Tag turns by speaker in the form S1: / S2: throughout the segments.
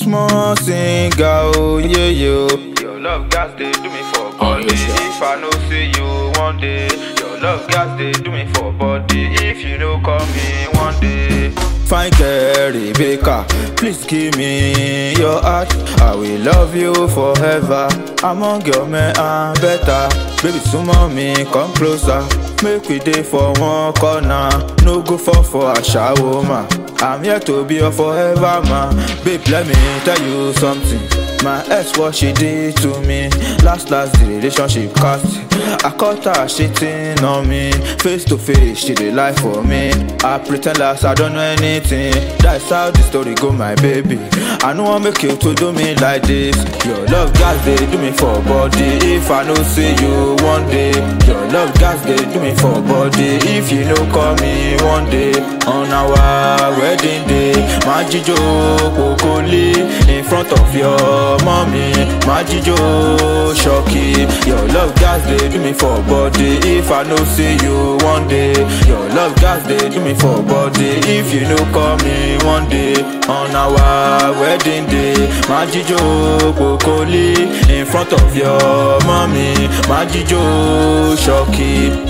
S1: small singer, oh yeah, yo. Your love gas they do me for body. If I no see you one day, your love gas they do me for body. If you no call me one day. Fine girl, Rebecca, please give me your heart. I will love you forever. Among your men I'm better. Baby, sumo me, come closer. Make we dey for one corner. No go for a shower, man. I'm here to be your forever, man. Babe, let me tell you something. My ex, what she did to me. Last the relationship cost. I caught her shitting on me. Face to face, she did lie for me. I pretend like I don't know anything. That's how the story go, my baby. I know I make you to do me like this. Your love guys, they do me for body. If I no see you one day, your love guys, they do me for body. If you no call me one day, on our wedding day, Majijo Kokoli, in front of your mommy, Majijo Shoki. Your love guys, they do me for body. If I no see you one day, your love guys, they do me for body. If you no call me one day, on our wedding day, Majijo Kokoli, in front of your mommy, Majijo Shoki.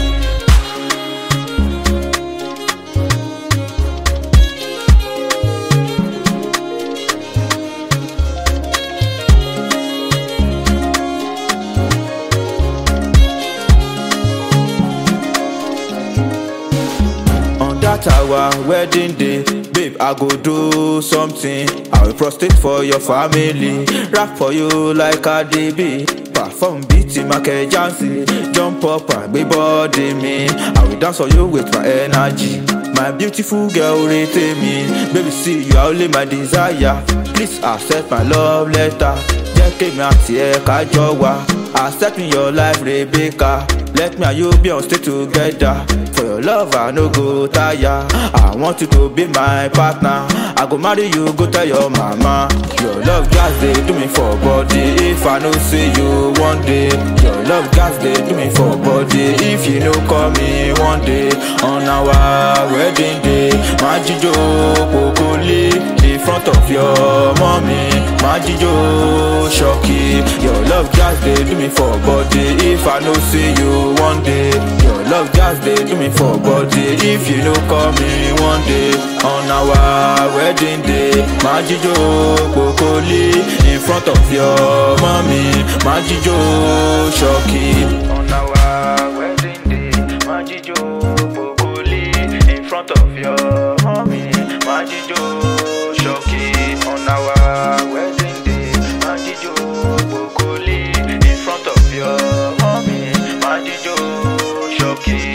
S1: That our wedding day, babe, I go do something. I will prostrate for your family, rap for you like a DB. Perform beat in Michael Jackson, jump up and be body me. I will dance for you with my energy. My beautiful girl, rate me. Baby, see you are only my desire. Please accept my love letter. Just take me out here, Kajowa. Accept me your life, Rebecca. Let me and you be on stay together. For your love, I no go tire. I want you to be my partner. I go marry you, go tell your mama. Your love guys, they do me for body. If I no see you one day, your love guys, they do me for body. If you no call me one day, on our wedding day, Majijo Kokoli, in front of your mommy, Majijo Shoki. Your love guys, they do me for body. If I no see you one day, your love guys, they do me for body. If you no call me one day, on our wedding day, Majijo Kokoli, in front of your mommy, Majijo Shoki. On our wedding day, Majijo Kokoli, in front of your mommy, Majijo Shoki. On our wedding day, Majijo Kokoli, in front of your mommy, Majijo Shoki.